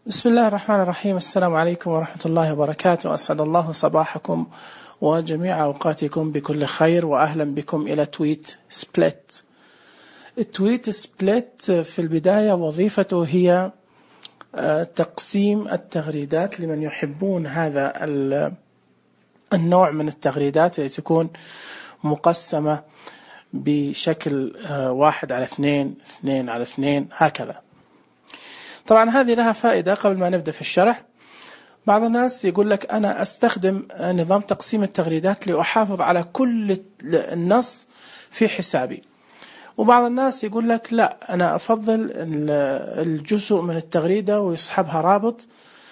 بسم الله الرحمن الرحيم. السلام عليكم ورحمة الله وبركاته. أسعد الله صباحكم وجميع أوقاتكم بكل خير، وأهلا بكم إلى تويت سبليت. التويت سبليت في البداية وظيفته هي تقسيم التغريدات لمن يحبون هذا النوع من التغريدات التي تكون مقسمة بشكل 1:2، 2:2 هكذا. طبعا هذه لها فائدة. قبل ما نبدأ في الشرح، بعض الناس يقول لك أنا أستخدم نظام تقسيم التغريدات لأحافظ على كل النص في حسابي، وبعض الناس يقول لك لا، أنا أفضل الجزء من التغريدة ويصحبها رابط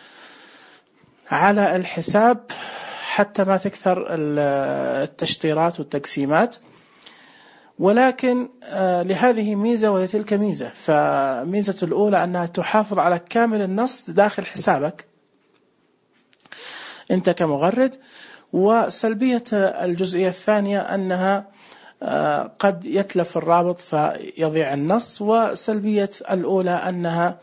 على الحساب حتى ما تكثر التشطيرات والتقسيمات. ولكن لهذه ميزة ولتلك ميزة. فميزة الأولى أنها تحافظ على كامل النص داخل حسابك أنت كمغرد، وسلبية الجزئية الثانية أنها قد يتلف الرابط فيضيع النص. وسلبية الأولى أنها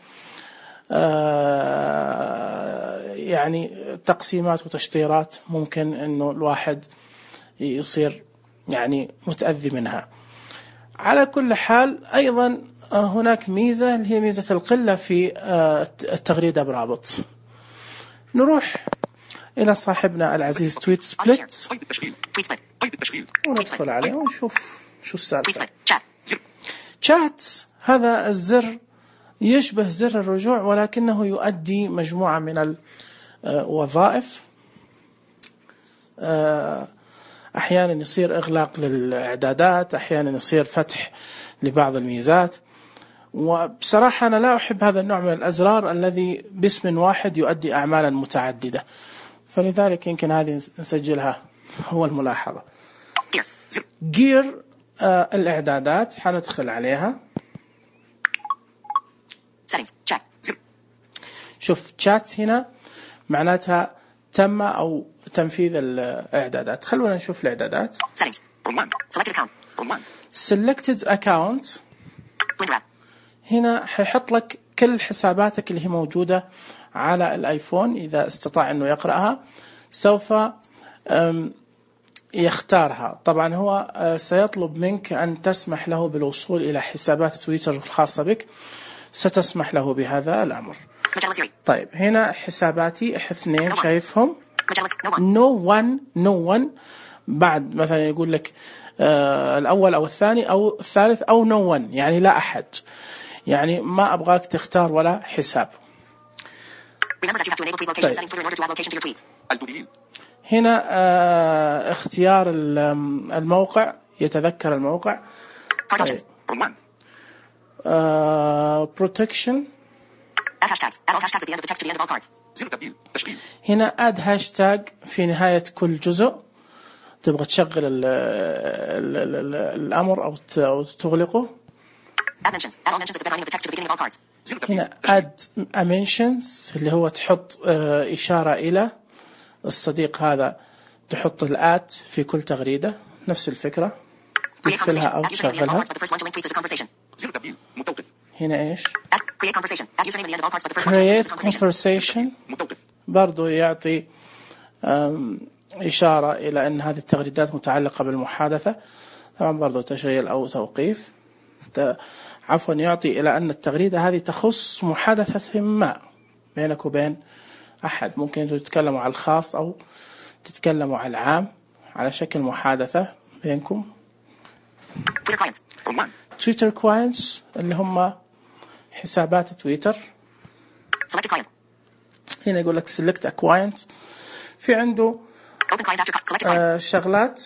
يعني تقسيمات وتشطيرات ممكن أنه الواحد يصير يعني متأذي منها. على كل حال، أيضا هناك ميزة اللي هي ميزة القلة في التغريدة برابط. نروح إلى صاحبنا العزيز تويت سبليت وندخل عليه ونشوف شو السالفة. شات هذا الزر يشبه زر الرجوع، ولكنه يؤدي مجموعة من الوظائف. أحيانا يصير إغلاق للإعدادات، أحيانا يصير فتح لبعض الميزات. وبصراحة أنا لا أحب هذا النوع من الأزرار الذي باسم واحد يؤدي أعمالا متعددة، فلذلك يمكن هذه نسجلها هو الملاحظة. جير الإعدادات حندخل عليها. شوف تشات هنا معناتها تم أو تنفيذ الإعدادات. خلونا نشوف الإعدادات. Selected account هنا حيحط لك كل حساباتك اللي هي موجودة على الآيفون. إذا استطاع أنه يقرأها سوف يختارها. طبعا هو سيطلب منك أن تسمح له بالوصول إلى حسابات تويتر الخاصة بك، ستسمح له بهذا الأمر. طيب هنا حساباتي 2 شايفهم. no one بعد مثلا يقول لك الأول أو الثاني أو الثالث أو no one، يعني لا أحد، يعني ما أبغاك تختار ولا حساب. طيب. هنا اختيار الموقع، يتذكر الموقع. طيب. protection. هنا add hashtag في نهاية كل جزء. تبغى تشغل الأمر أو تغلقه. هنا add mentions اللي هو تحط إشارة إلى الصديق هذا، تحط الآت في كل تغريدة، نفس الفكرة تقفلها أو تشغلها. هنا إيش؟ create conversation برضو يعطي إشارة إلى أن هذه التغريدات متعلقة بالمحادثة. طبعا برضو تشغيل أو توقيف، عفوا يعطي إلى أن التغريدة هذه تخص محادثة ما بينك وبين أحد. ممكن تتكلموا على الخاص أو تتكلموا على العام على شكل محادثة بينكم. تويتر كلاينتس اللي هم حسابات تويتر. هنا يقول لك select a client، في عنده شغلات.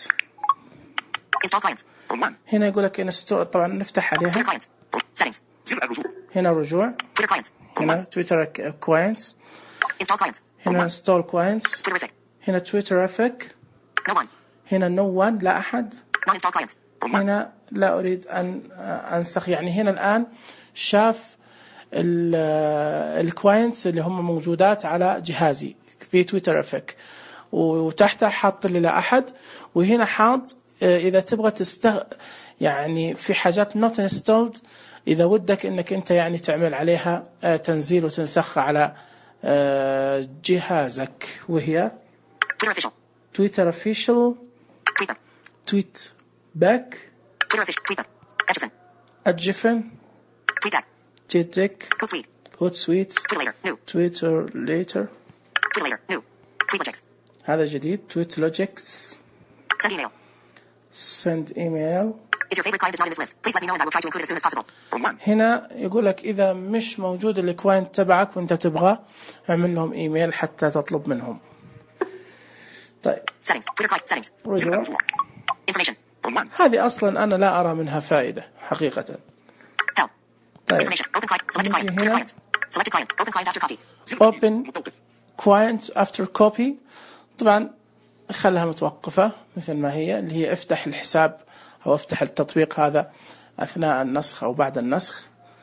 هنا يقول لك install، طبعا نفتح عليها. هنا رجوع، هنا تويتر clients، هنا install clients، هنا تويترفيك، هنا no one لا أحد، هنا لا أريد أن أنسخ. يعني هنا الآن شاف الكلاينتس اللي هم موجودات على جهازي في تويترفيك، وتحتها حاط لي لا أحد، وهنا حاط إذا تبغى يعني في حاجات not installed إذا ودك إنك أنت يعني تعمل عليها تنزيل وتنسخ على جهازك، وهي Twitter official. تويتر official، Tweet them. tweet back، Twitter official. Tweet them. Edgerton. adjifin، Tweet deck. TweetDeck، Hootsuite. Hootsuite، Twitter later. New. Twitter later، Twitter later. New. Tweetlogics. هذا جديد. TweetLogics. Send email. send email. If your favorite client is not in this list, please let me know and I will try to include it as soon as possible. هنا يقول لك إذا مش موجود الكلاينت تبعك وأنت تبغاه، اعمل لهم إيميل حتى تطلب منهم. طيب. Settings. Twitter client settings. رجوع. Information. هذه أصلا أنا لا أرى منها فائدة حقيقة. Help. طيب. Information. Open client. Selected client. Twitter clients. Selected client. Open client after copy. open client after copy. طبعا خلها متوقفة مثل ما هي، اللي هي افتح الحساب أو افتح التطبيق هذا أثناء النسخ أو بعد النسخ.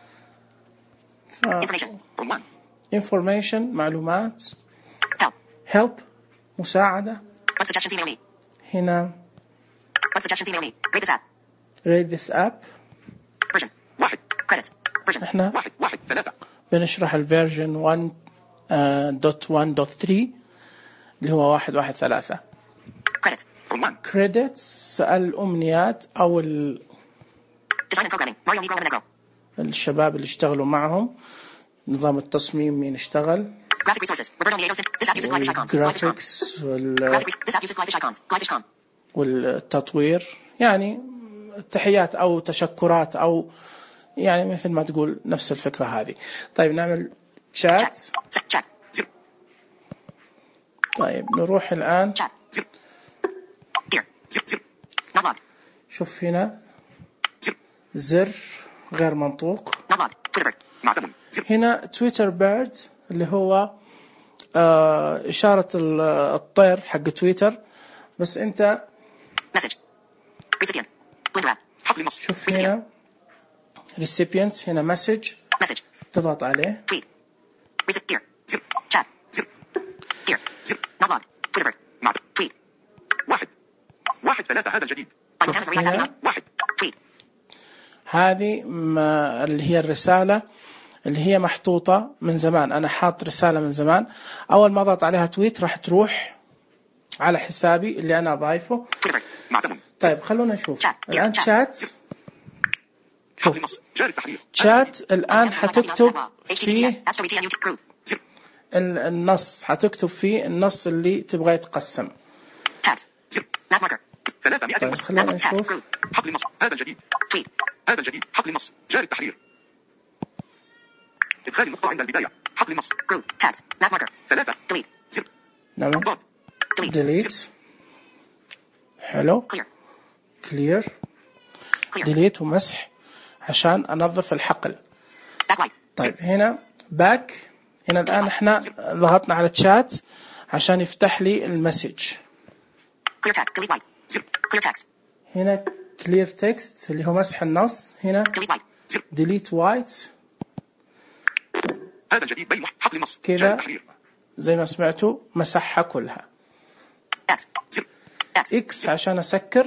information معلومات. help مساعدة. What suggestions email me. هنا What suggestions email me. Rate this app. rate this app. Version 1. Credits. Version احنا 1.3. بنشرح الفيرجن 1.1.3 اللي هو 1.1.3. Credits. credits الأمنيات أو Design and programming. Mario Negro and Negro. الشباب اللي اشتغلوا معهم، نظام التصميم مين اشتغل. Graphic resources. Roberto Nieto. This app uses Glyfish icons. graphics This app uses Glyfish icons. Glyfish.com. والتطوير، يعني تحيات أو تشكرات أو يعني مثل ما تقول نفس الفكرة هذه. طيب نعمل شات. Chat. طيب نروح الآن. Chat. Here. Not log. شوف هنا زر غير منطوق. Not log. Twitter bird. هنا تويتر بيرد اللي هو إشارة الطير حق تويتر، بس أنت Message. Recipient. Blinder app. شوف هنا recipient، هنا مسج. Message. تضغط عليه. Tweet. Here. Chat. Here. Not log. Twitter bird. Tweet. 1.3 هذا الجديد. Tweet. هذه اللي هي الرسالة اللي هي محطوطة من زمان. أنا حاط رسالة من زمان، أول ما أضغط عليها تويت راح تروح على حسابي اللي أنا ضايفه. طيب خلونا نشوف الآن شات. شات الآن حتكتب فيه النص، حتكتب فيه النص اللي تبغى يتقسم. طيب خلونا نشوف. حقل النص هذا الجديد. تويت. هذا الجديد. حقل النص جاري التحرير. إدخال النقطة عند البداية. حقل النص. جروب. تاجز. ماب ماركر. 3. ديليت. نعم. ديليت. حلو. كلير. ديليت ومسح عشان أنظف الحقل. طيب هنا باك. هنا الآن احنا ضغطنا على الشات عشان يفتح لي المسج. هنا clear text اللي هو مسح النص. هنا delete white. هذا الجديد بين حقل النص كذا زي ما سمعتوا مسحها كلها. X عشان أسكر.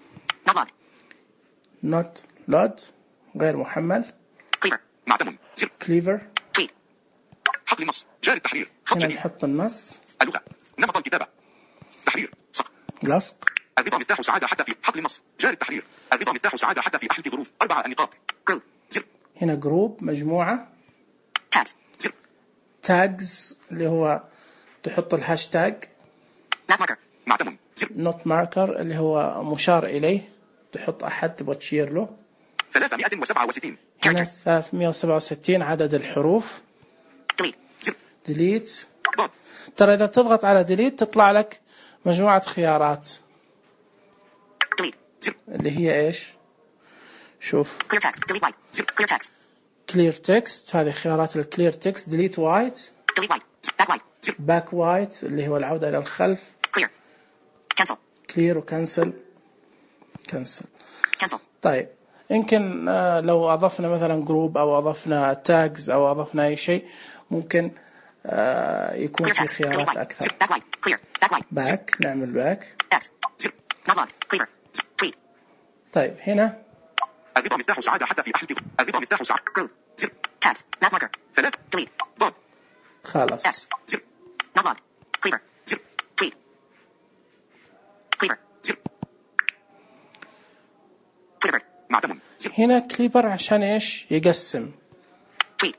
not load غير محمل. clever. حقل النص جاري التحرير. هنا نحط النص. اللغة. نمط الكتابة. تحرير. صق. لصق. الرضا مفتاح سعادة حتى في حقل النص جاري التحرير. الرضا مفتاح سعادة حتى في أحلى ظروف. 4 النقاط. جروب. هنا جروب مجموعة. tags اللي هو تحط الهاشتاج. not marker اللي هو مشار إليه، تحط أحد تبغى تشير له. 367. هنا 367 عدد الحروف. delete. ترى إذا تضغط على delete تطلع لك مجموعة خيارات اللي هي إيش؟ شوف clear text هذه خيارات الclear text. delete white. back white اللي هو العودة إلى الخلف. clear وcancel. cancel. طيب يمكن لو أضفنا مثلا جروب أو أضفنا tags أو أضفنا أي شيء ممكن يكون في خيارات أكثر. back. نعمل back. طيب هنا الرضا مفتاح سعادة حتى في أحلى الرضا مفتاح سعادة. جروب. تاجز. ماب ماركر. 3. ديليت. خلاص. X. Zip. Not log. Cleaver. Zip. Tweet. Cleaver. Zip. Cleaver. معتم. Zip. هنا كليبر عشان إيش؟ يقسم. Tweet.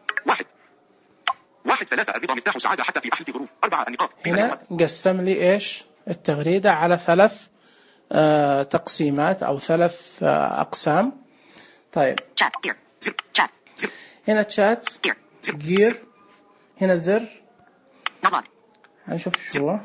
1 3 الرضا مفتاح سعادة حتى في أحد الظروف. 4 النقاط. هنا قسم لي إيش؟ التغريدة على 3 تقسيمات أو 3 أقسام. طيب. Chat. Gear. Zip. Chat. Zip. هنا تشات. Gear. Zip. جير. هنا زر. Not log. هنشوف شو هو.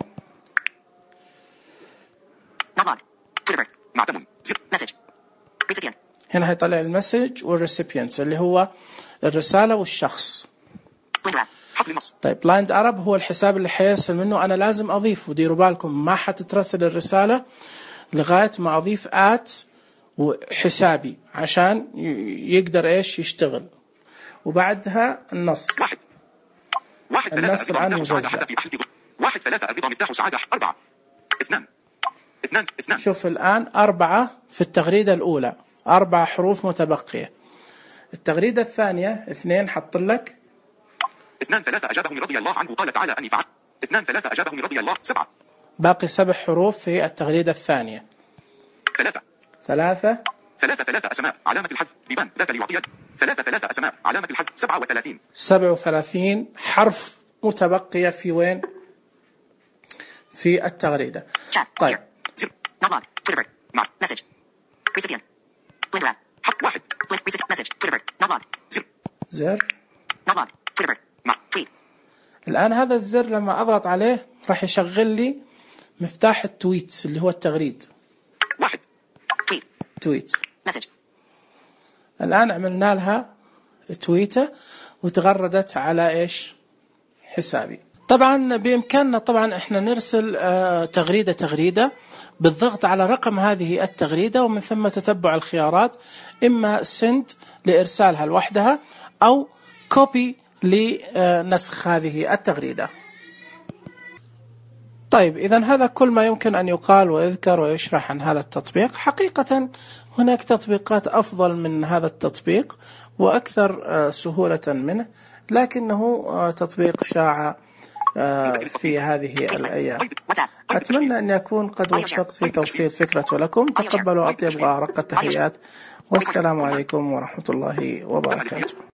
Not log. Twitter. معتم. Zip. Message. Recipient. هنا هيطلع المسج والريسيبينت اللي هو الرسالة والشخص. حفل النص. طيب بلايند أرب هو الحساب اللي حيرسل منه، أنا لازم أضيفه. ديروا بالكم ما حتترسل الرسالة لغاية ما أضيف وحسابي عشان يقدر إيش يشتغل. وبعدها النص. 1 النص 3 الآن الرضا مفتاح موزع. سعادة في أحد الظروف. 1 3 الرضا مفتاح سعادة. 4 2 شوف الآن 4 في التغريدة الأولى، 4 حروف متبقية. التغريدة الثانية 2 حط لك 2 3 أجابه من رضي الله عنه قال تعالى أني فعلت. 2 3 أجابه من رضي الله. 7 باقي 7 حروف في التغريدة الثانية. 3 أسماء علامة الحذف بيبان ذاك ليعطي 3 أسماء علامة الحذف. 37 حرف متبقية في وين؟ في التغريدة. طيب. زر. الآن هذا الزر لما أضغط عليه راح يشغل لي مفتاح التويت اللي هو التغريد. تويت. الآن عملنا لها تويتة وتغردت على إيش؟ حسابي. طبعا بإمكاننا طبعا إحنا نرسل تغريدة بالضغط على رقم هذه التغريدة ومن ثم تتبع الخيارات، إما send لإرسالها لوحدها أو copy لنسخ هذه التغريدة. طيب إذن هذا كل ما يمكن أن يقال ويذكر ويشرح عن هذا التطبيق. حقيقة هناك تطبيقات أفضل من هذا التطبيق وأكثر سهولة منه، لكنه تطبيق شاع في هذه الأيام. أتمنى أن يكون قد وفقت في توصيل فكرة لكم. تقبلوا أطيب وأرق التحيات، والسلام عليكم ورحمة الله وبركاته.